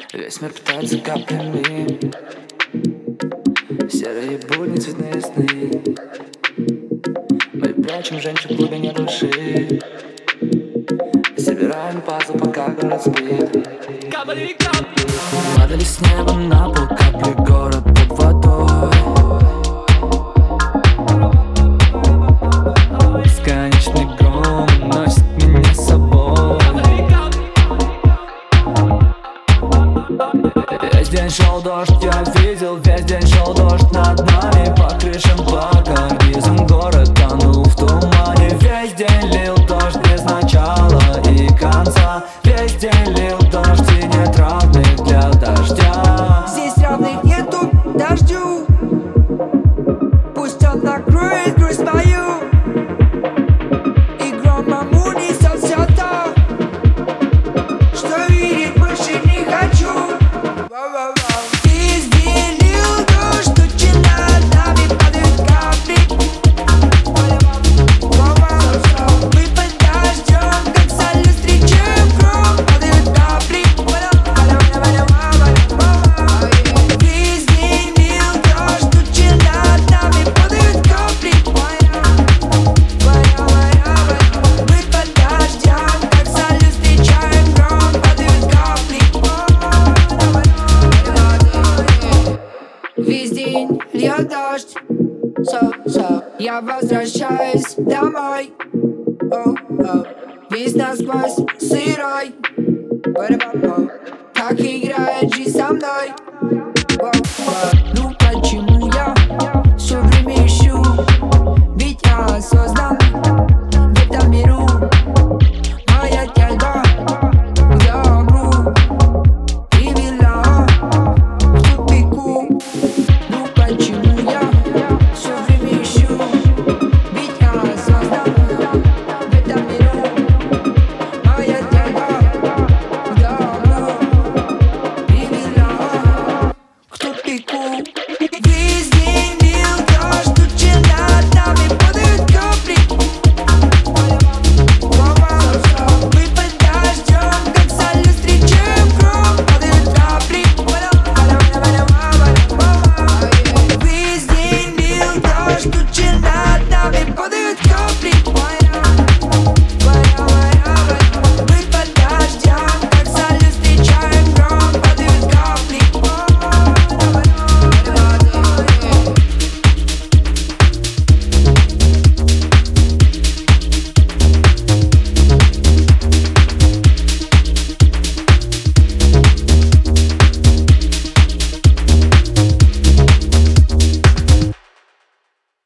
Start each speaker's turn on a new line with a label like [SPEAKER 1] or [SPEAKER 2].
[SPEAKER 1] Весь мир питается каплями. Серые будни, цветные сны. Мы прячем женщин в глубине души. Собираем пазл, пока город спит. Падали с неба на пол капли, город под водой. Бесконечный гром носит меня с собой. Весь день шел дождь, я видел, весь день шел дождь над нами. По крышам, по карнизам город тонул в тумане. Весь день лил дождь без начала и конца. Весь день лил дождь и нет равных для дождя.
[SPEAKER 2] Здесь равных нету дождю. Пусть он накроет грусть мою, и громом унесет все то, что видеть больше не хочу. Везде лил дождь, тучи над нами падают капли. Мы под дождем, как салют, встречаем гром. Падают капли. Везде лил дождь, тучи над нами падают капли. Мы под дождем, как салют, встречаем гром. Падают капли. Весь день льет дождь, я возвращаюсь домой. Весь насквозь сырой. Как играет жизнь со мной.